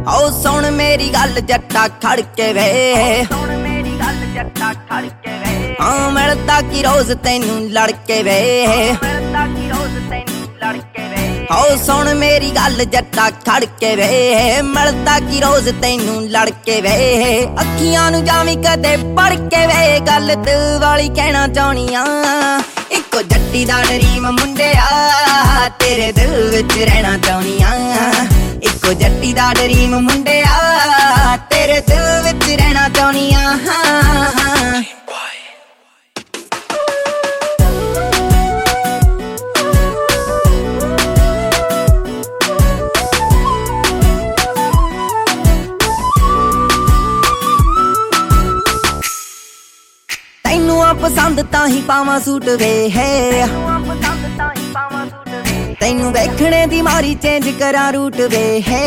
आओ सुन मेरी गल जट्टा खड़ के वे, हाँ मिलता की रोज तेनू लड़के वे। आओ सुन मेरी गल जट्टा खड़ के वे, मिलता की रोज तेनू लड़के वे। अखियां नू जावी कदे पढ़ के वे, गल दिल वाली कहना चाहनी आ। इको जट्टी दा ड्रीम मुंडिया तेरे दिल विच रहना चाहनी आ। इको जट्टी दा ड्रीम मुंडिया तेरे दिल विच रहना चाहनी आ। तैनू आ पसंद ताही पावा सूट वे है, तैनू वेखणे दी मारी चेंज करा रूट वे है।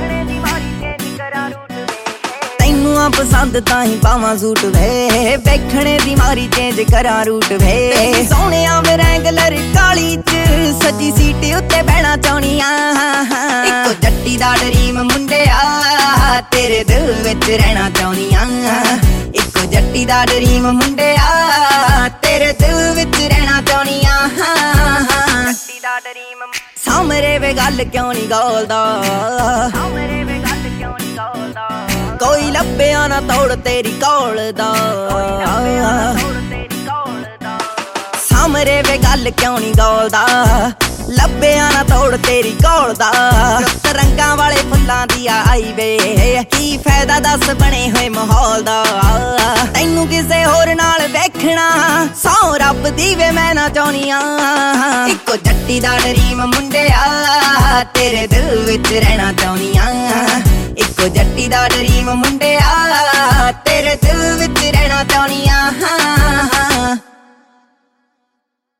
तैनू आ पसंद ताही पावा सूट वे, वेखणे दी मारी चेंज करा रूट वे। सोहणे आ रैंगलर काली च सजी सीट उत्ते बहना चाहनी आ। इको जट्टी दा ड्रीम मुंडिया तेरे दिल विच रहना चाहनी आ। इको जट्टी दा ड्रीम मुंडिया तेरे दिल विच रहना चाहनी आ। सामरे वे गल क्यों नहीं गौलदा, कोई लब्बिया ना तोड़ तेरी कौल दा। सामरे वे गल क्यों नहीं गौलदा, लब्बिया ना तोड़ तेरी कौल दा। रंगा वाले फुल्लां दी आई वे, की फायदा दस बने हुए माहौल दा। तैनू किसे होर नाल वेखना सौ रब दी वे मैं ना चाहनी आ। इको जट्टी दा ड्रीम मुंडिया तेरे दिल विच रहना चाहनी आ। इको जट्टी दा ड्रीम मुंडिया तेरे दिल विच रहना चाहनी आ।